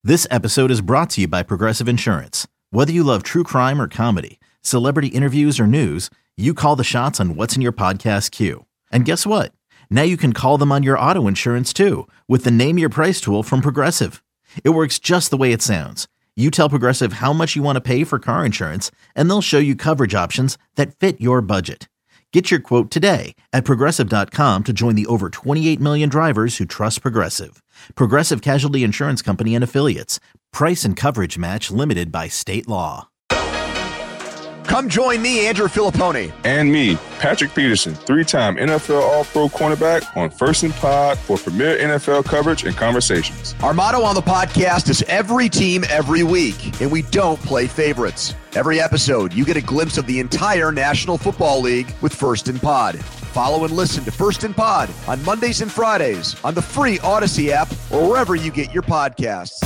This episode is brought to you by Progressive Insurance. Whether you love true crime or comedy, celebrity interviews or news, you call the shots on what's in your podcast queue. And guess what? Now you can call them on your auto insurance too with the Name Your Price tool from Progressive. It works just the way it sounds. You tell Progressive how much you want to pay for car insurance, and they'll show you coverage options that fit your budget. Get your quote today at Progressive.com to join the over 28 million drivers who trust Progressive. Progressive Casualty Insurance Company and Affiliates. Price and coverage match limited by state law. Come join me, Andrew Filippone. And me, Patrick Peterson, 3-time NFL All-Pro cornerback on First and Pod for premier NFL coverage and conversations. Our motto on the podcast is every team, every week, and we don't play favorites. Every episode, you get a glimpse of the entire National Football League with First and Pod. Follow and listen to First and Pod on Mondays and Fridays on the free Odyssey app or wherever you get your podcasts.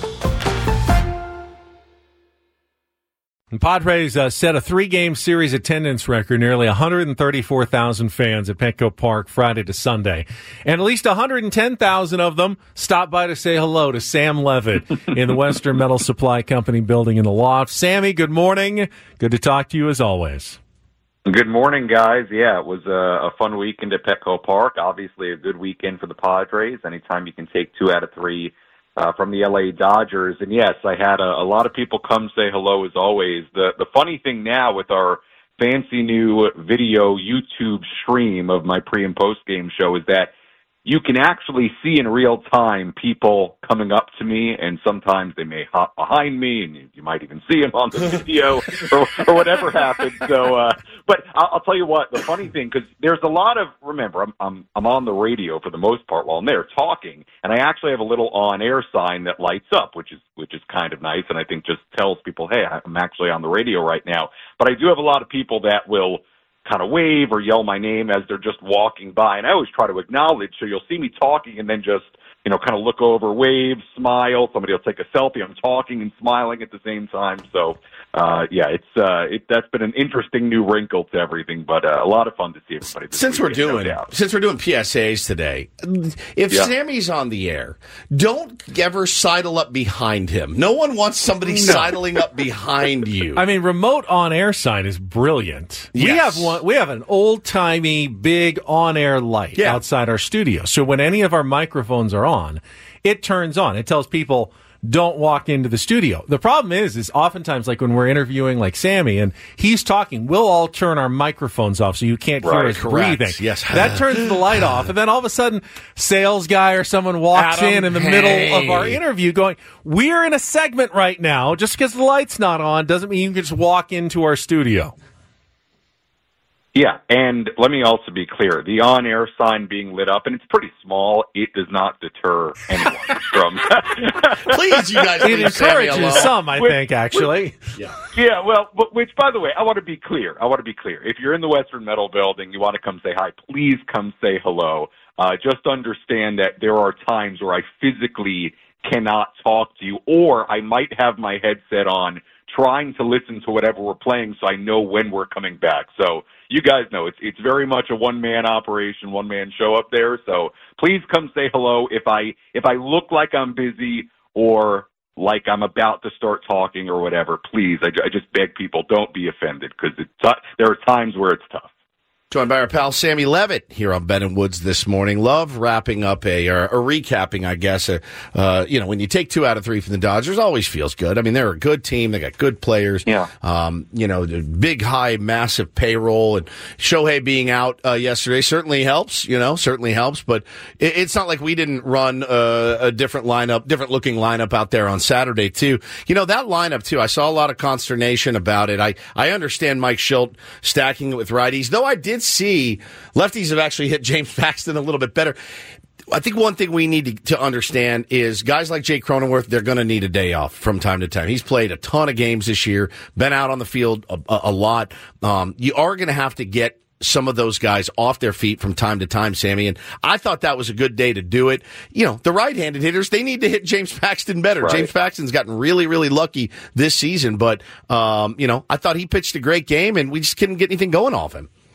And Padres set a 3-game series attendance record, nearly 134,000 fans at Petco Park Friday to Sunday. And at least 110,000 of them stopped by to say hello to Sam Levitt in the Western Metal Supply Company building in the loft. Sammy, good morning. Good to talk to you as always. Good morning, guys. Yeah, it was a fun weekend at Petco Park. Obviously a good weekend for the Padres. Anytime you can take 2 out of 3 from the LA Dodgers. And yes, I had a lot of people come say hello as always. The funny thing now with our fancy new video YouTube stream of my pre and post game show is that you can actually see in real time people coming up to me, and sometimes they may hop behind me, and you might even see them on the video or whatever happens. So, but I'll tell you what, the funny thing, because there's a lot of, remember, I'm on the radio for the most part while I'm there talking, and I actually have a little on-air sign that lights up, which is kind of nice, and I think just tells people, hey, I'm actually on the radio right now. But I do have a lot of people that will kind of wave or yell my name as they're just walking by. And I always try to acknowledge, so you'll see me talking and then just, kind of look over, wave, smile. Somebody will take a selfie. I'm talking and smiling at the same time. So, that's been an interesting new wrinkle to everything, but a lot of fun to see everybody. Since we're doing PSAs today, if Sammy's on the air, don't ever sidle up behind him. No one wants somebody sidling up behind you. I mean, remote on-air sign is brilliant. Yes. We have an old-timey big on-air light outside our studio. So when any of our microphones are on, it turns on. It tells people, don't walk into the studio. The problem is oftentimes, like when we're interviewing like Sammy and he's talking, we'll all turn our microphones off so you can't hear us breathing. Yes. That turns the light off. And then all of a sudden, sales guy or someone walks in the middle of our interview going, we're in a segment right now. Just because the light's not on doesn't mean you can just walk into our studio. Yeah, and let me also be clear. The on-air sign being lit up, and it's pretty small, it does not deter anyone from... Please, you guys. It encourages some, I think, actually. Yeah, well, which, by the way, I want to be clear. If you're in the Western Metal Building, you want to come say hi, please come say hello. Just understand that there are times where I physically cannot talk to you, or I might have my headset on trying to listen to whatever we're playing so I know when we're coming back. So you guys know it's very much a one-man operation, one-man show up there. So please come say hello. If I look like I'm busy or like I'm about to start talking or whatever, please, I just beg people, don't be offended because there are times where it's tough. Joined by our pal Sammy Levitt here on Ben and Woods this morning. Love wrapping up or recapping, I guess. When you take 2 out of 3 from the Dodgers, always feels good. I mean, they're a good team. They got good players. Yeah. The big, high, massive payroll. And Shohei being out yesterday certainly helps, But it's not like we didn't run a different looking lineup out there on Saturday, too. That lineup, too, I saw a lot of consternation about it. I understand Mike Schilt stacking it with righties, though I did see lefties have actually hit James Paxton a little bit better. I think one thing we need to understand is guys like Jake Cronenworth, they're going to need a day off from time to time. He's played a ton of games this year, been out on the field a lot. You are going to have to get some of those guys off their feet from time to time, Sammy, and I thought that was a good day to do it. The right-handed hitters, they need to hit James Paxton better. Right. James Paxton's gotten really, really lucky this season, but, I thought he pitched a great game, and we just couldn't get anything going off him.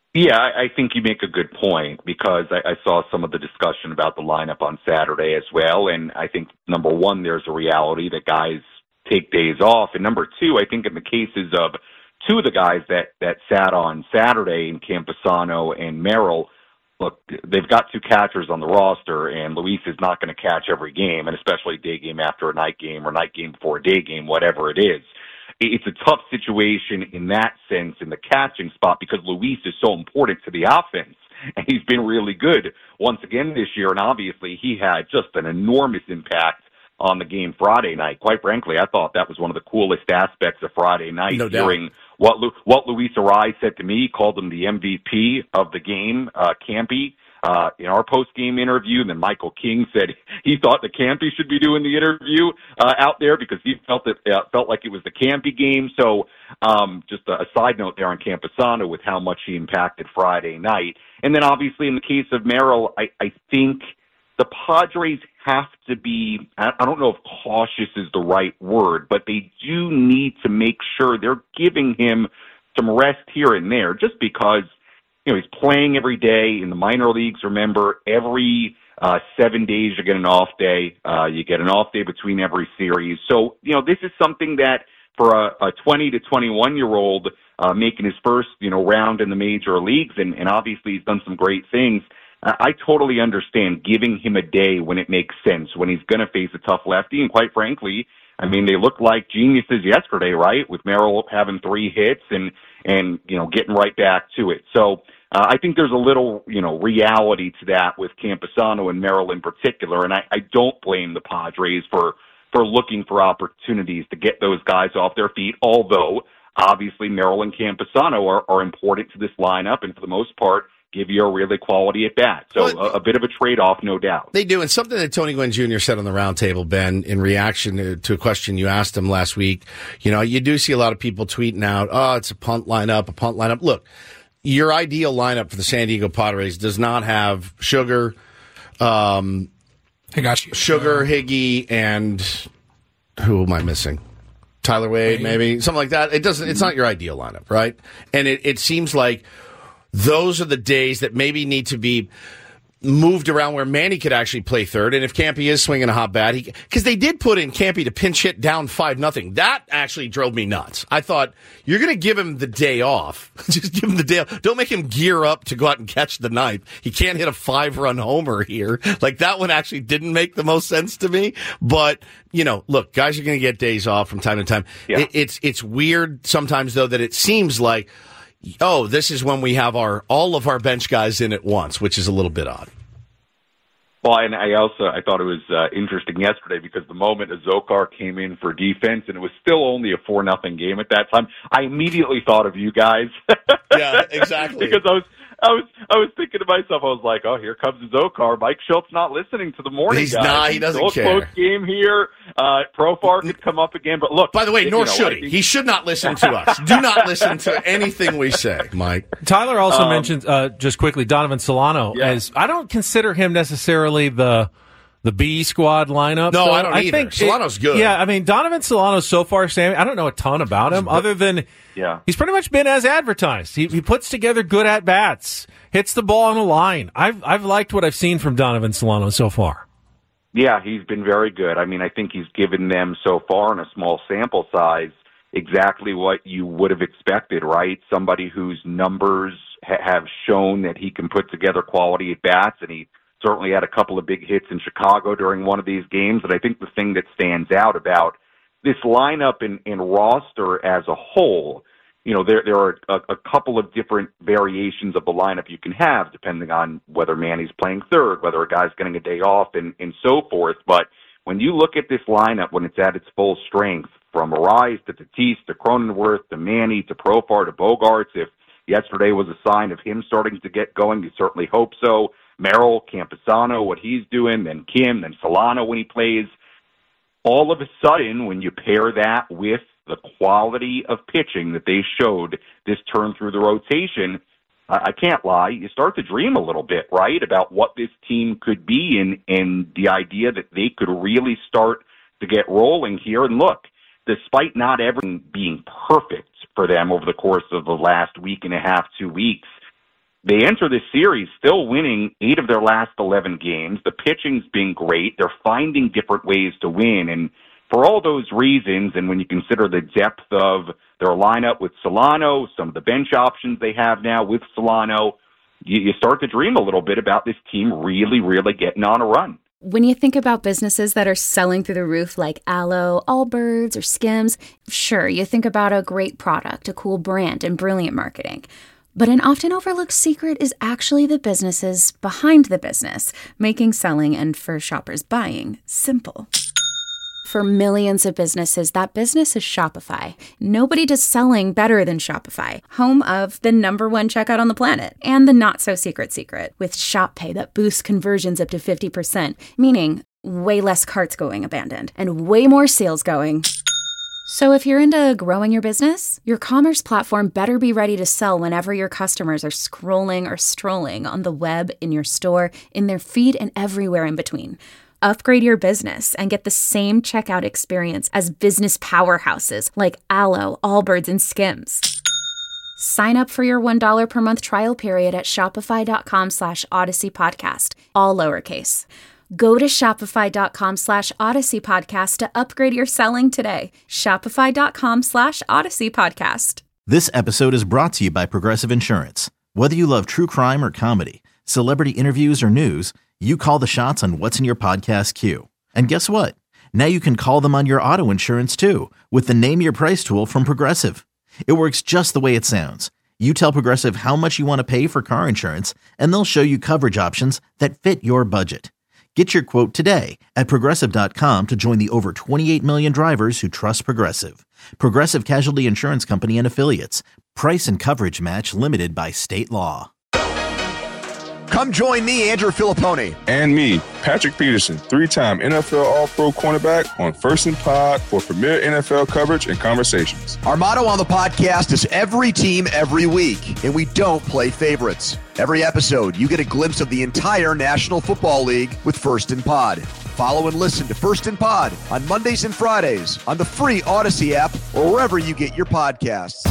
Yeah, I think you make a good point because I saw some of the discussion about the lineup on Saturday as well. And I think, number one, there's a reality that guys take days off. And number two, I think in the cases of two of the guys that sat on Saturday in Campusano and Merrill, look, they've got two catchers on the roster, and Luis is not going to catch every game, and especially day game after a night game or night game before a day game, whatever it is. It's a tough situation in that sense in the catching spot because Luis is so important to the offense, and he's been really good once again this year, and obviously he had just an enormous impact on the game Friday night. Quite frankly, I thought that was one of the coolest aspects of Friday night, no hearing what Luis Arraez said to me, called him the MVP of the game, Campy, in our post-game interview. And then Michael King said he thought the Campy should be doing the interview out there because he felt like it was the Campy game. So just a side note there on Campusano with how much he impacted Friday night. And then obviously in the case of Merrill, I think the Padres have to be, I don't know if cautious is the right word, but they do need to make sure they're giving him some rest here and there just because, he's playing every day in the minor leagues. Remember, every 7 days you get an off day. You get an off day between every series. So, this is something that for a 20 to 21-year-old making his first, round in the major leagues, and obviously he's done some great things, I totally understand giving him a day when it makes sense, when he's going to face a tough lefty. And quite frankly, they looked like geniuses yesterday, right? With Merrill having 3 hits and getting right back to it. So I think there's a little, reality to that with Campusano and Merrill in particular. And I don't blame the Padres for looking for opportunities to get those guys off their feet, although obviously Merrill and Campusano are important to this lineup and for the most part give you a really quality at bat. So a bit of a trade-off, no doubt. They do. And something that Tony Gwynn Jr. said on the roundtable, Ben, in reaction to a question you asked him last week, you do see a lot of people tweeting out, it's a punt lineup. Look, your ideal lineup for the San Diego Padres does not have Sugar, Sugar, Higgy, and who am I missing? Tyler Wade, maybe? Something like that. It's not your ideal lineup, right? And it seems like those are the days that maybe need to be moved around where Manny could actually play third. And if Campy is swinging a hot bat, because they did put in Campy to pinch hit down 5-0. That actually drove me nuts. I thought, you're going to give him the day off. Just give him the day off. Don't make him gear up to go out and catch the ninth. He can't hit a 5-run homer here. Like, that one actually didn't make the most sense to me. But, look, guys are going to get days off from time to time. Yeah. It's weird sometimes, though, that it seems like, this is when we have all of our bench guys in at once, which is a little bit odd. Well, and I thought it was interesting yesterday because the moment Azocar came in for defense, and it was still only a 4-0 game at that time, I immediately thought of you guys. Yeah, exactly. Because I was thinking to myself, I was like, here comes Azocar. Mike Schultz not listening to the morning guys. Not, he doesn't care. Close game here. Profar could come up again, but look. By the way, nor should he. He should not listen to us. Do not listen to anything we say, Mike. Tyler also mentioned, just quickly, Donovan Solano. As I don't consider him necessarily the B squad lineup. No, so I don't either. think Solano's good. Yeah, Donovan Solano so far, Sammy, I don't know a ton about him other than he's pretty much been as advertised. He puts together good at-bats, hits the ball on the line. I've liked what I've seen from Donovan Solano so far. Yeah, he's been very good. I think he's given them so far in a small sample size exactly what you would have expected, right? Somebody whose numbers have shown that he can put together quality at-bats, and he certainly had a couple of big hits in Chicago during one of these games. And I think the thing that stands out about this lineup and roster as a whole, there are a couple of different variations of the lineup you can have depending on whether Manny's playing third, whether a guy's getting a day off, and so forth. But when you look at this lineup when it's at its full strength, from Arraez to Tatis to Cronenworth to Manny to Profar to Bogaerts, if yesterday was a sign of him starting to get going, you certainly hope so. Merrill, Campusano, what he's doing, then Kim, then Solano when he plays. All of a sudden, when you pair that with the quality of pitching that they showed this turn through the rotation, I can't lie, you start to dream a little bit, right, about what this team could be and the idea that they could really start to get rolling here. And look, despite not everything being perfect for them over the course of the last week and a half, 2 weeks, they enter this series still winning 8 of their last 11 games. The pitching's been great. They're finding different ways to win. And for all those reasons, and when you consider the depth of their lineup with Solano, some of the bench options they have now with Solano, you start to dream a little bit about this team really, really getting on a run. When you think about businesses that are selling through the roof like Aloe, Allbirds, or Skims, sure, you think about a great product, a cool brand, and brilliant marketing. But an often overlooked secret is actually the businesses behind the business, making selling and, for shoppers, buying simple. For millions of businesses, that business is Shopify. Nobody does selling better than Shopify, home of the #1 checkout on the planet, and the not-so-secret secret, with Shop Pay that boosts conversions up to 50%, meaning way less carts going abandoned, and way more sales going. So if you're into growing your business, your commerce platform better be ready to sell whenever your customers are scrolling or strolling on the web, in your store, in their feed, and everywhere in between. Upgrade your business and get the same checkout experience as business powerhouses like Aloe, Allbirds, and Skims. Sign up for your $1 per month trial period at shopify.com/Odyssey Podcast, all lowercase. Go to shopify.com/Odyssey Podcast to upgrade your selling today. Shopify.com/Odyssey Podcast. This episode is brought to you by Progressive Insurance. Whether you love true crime or comedy, celebrity interviews or news, you call the shots on what's in your podcast queue. And guess what? Now you can call them on your auto insurance too with the Name Your Price tool from Progressive. It works just the way it sounds. You tell Progressive how much you want to pay for car insurance, and they'll show you coverage options that fit your budget. Get your quote today at Progressive.com to join the over 28 million drivers who trust Progressive. Progressive Casualty Insurance Company and Affiliates. Price and coverage match limited by state law. Come join me, Andrew Filippone. And me, Patrick Peterson, 3-time NFL All-Pro cornerback on First and Pod for premier NFL coverage and conversations. Our motto on the podcast is every team, every week, and we don't play favorites. Every episode, you get a glimpse of the entire National Football League with First and Pod. Follow and listen to First and Pod on Mondays and Fridays on the free Odyssey app or wherever you get your podcasts.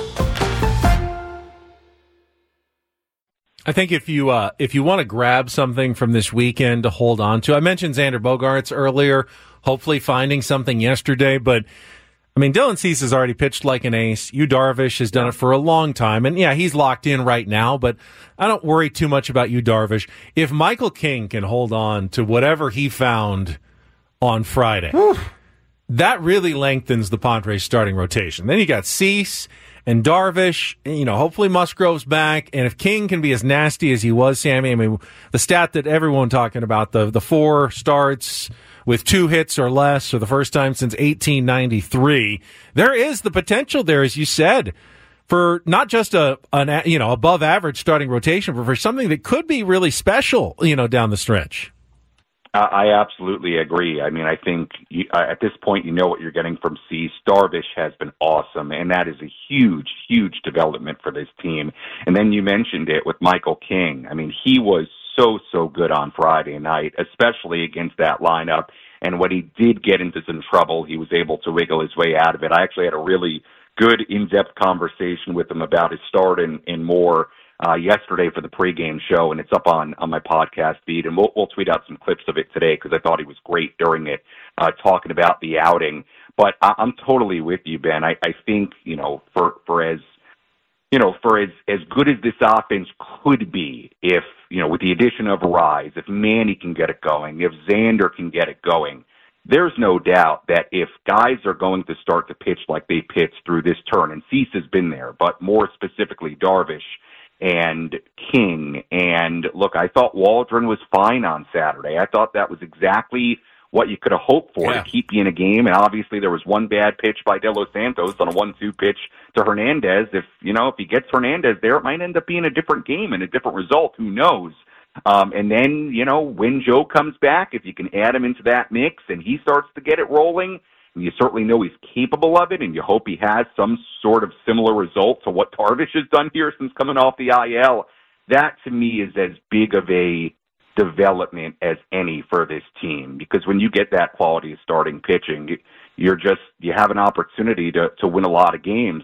I think if you want to grab something from this weekend to hold on to, I mentioned Xander Bogaerts earlier, hopefully finding something yesterday, but I mean, Dylan Cease has already pitched like an ace. Yu Darvish has done it for a long time, and yeah, he's locked in right now, but I don't worry too much about Yu Darvish. If Michael King can hold on to whatever he found on Friday, that really lengthens the Padres starting rotation. Then you got Cease and Darvish, hopefully Musgrove's back. And if King can be as nasty as he was, Sammy, I mean, the stat that everyone talking about, the 4 starts with 2 hits or less for the first time since 1893, there is the potential there, as you said, for not just an above average starting rotation, but for something that could be really special, down the stretch. I absolutely agree. I mean, I think at this point, you know what you're getting from Cease. Darvish has been awesome, and that is a huge, huge development for this team. And then you mentioned it with Michael King. I mean, he was so good on Friday night, especially against that lineup. And when he did get into some trouble, he was able to wiggle his way out of it. I actually had a really good in-depth conversation with him about his start and more yesterday for the pregame show, and it's up on my podcast feed, and we'll tweet out some clips of it today because I thought he was great during it, talking about the outing. But I'm totally with you, Ben. I think, for as good as this offense could be, if, with the addition of Rise, if Manny can get it going, if Xander can get it going, there's no doubt that if guys are going to start to pitch like they pitched through this turn, and Cease has been there, but more specifically Darvish and King, and look, I thought Waldron was fine on Saturday. I thought that was exactly what you could have hoped for to keep you in a game, and obviously there was one bad pitch by De Los Santos on a 1-2 pitch to Hernandez. If he gets Hernandez there, it might end up being a different game and a different result. Who knows? And then, when Joe comes back, if you can add him into that mix and he starts to get it rolling, and you certainly know he's capable of it, and you hope he has some sort of similar result to what Darvish has done here since coming off the IL, that to me is as big of a development as any for this team. Because when you get that quality of starting pitching, you have an opportunity to win a lot of games. And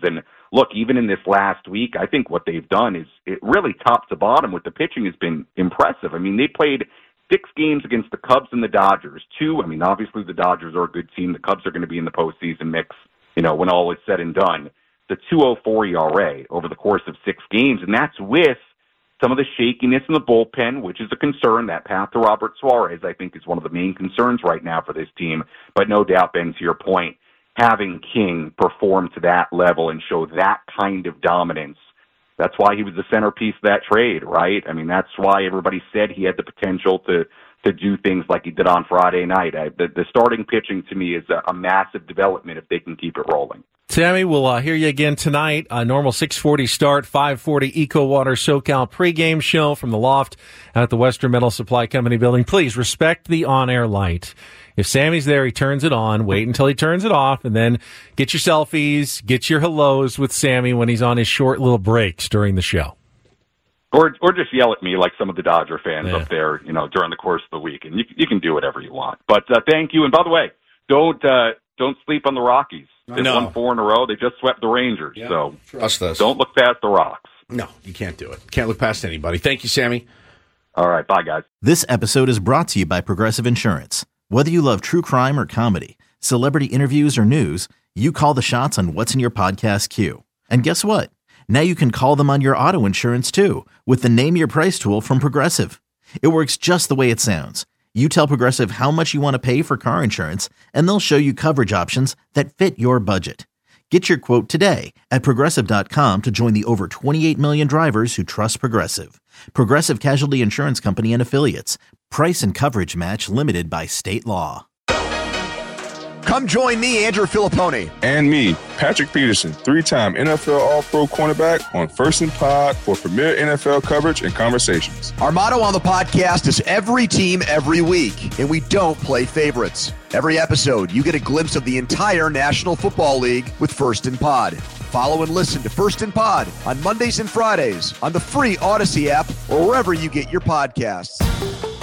look, even in this last week, I think what they've done is it really top to bottom with the pitching has been impressive. I mean, they played 6 games against the Cubs and the Dodgers. 2, I mean, obviously the Dodgers are a good team. The Cubs are going to be in the postseason mix, when all is said and done. The 2.04 ERA over the course of 6 games, and that's with some of the shakiness in the bullpen, which is a concern. That path to Robert Suarez, I think, is one of the main concerns right now for this team. But no doubt, Ben, to your point, having King perform to that level and show that kind of dominance, that's why he was the centerpiece of that trade, right? I mean, that's why everybody said he had the potential to do things like he did on Friday night. The starting pitching, to me, is a massive development if they can keep it rolling. Sammy, we'll hear you again tonight. A normal 6:40 start, 5:40 EcoWater SoCal pregame show from the loft at the Western Metal Supply Company building. Please respect the on-air light. If Sammy's there, he turns it on. Wait until he turns it off, and then get your selfies, get your hellos with Sammy when he's on his short little breaks during the show. Or just yell at me like some of the Dodger fans up there, during the course of the week. And you can do whatever you want. But thank you. And by the way, don't sleep on the Rockies. They've won 4 in a row. They just swept the Rangers. Yeah, so trust us. Don't look past the rocks. No, you can't do it. Can't look past anybody. Thank you, Sammy. All right. Bye, guys. This episode is brought to you by Progressive Insurance. Whether you love true crime or comedy, celebrity interviews or news, you call the shots on what's in your podcast queue. And guess what? Now you can call them on your auto insurance too with the Name Your Price tool from Progressive. It works just the way it sounds. You tell Progressive how much you want to pay for car insurance, and they'll show you coverage options that fit your budget. Get your quote today at Progressive.com to join the over 28 million drivers who trust Progressive. Progressive Casualty Insurance Company and Affiliates. Price and coverage match limited by state law. Come join me, Andrew Filippone. And me, Patrick Peterson, 3-time NFL All-Pro cornerback on First and Pod for premier NFL coverage and conversations. Our motto on the podcast is every team, every week, and we don't play favorites. Every episode, you get a glimpse of the entire National Football League with First and Pod. Follow and listen to First and Pod on Mondays and Fridays on the free Odyssey app or wherever you get your podcasts.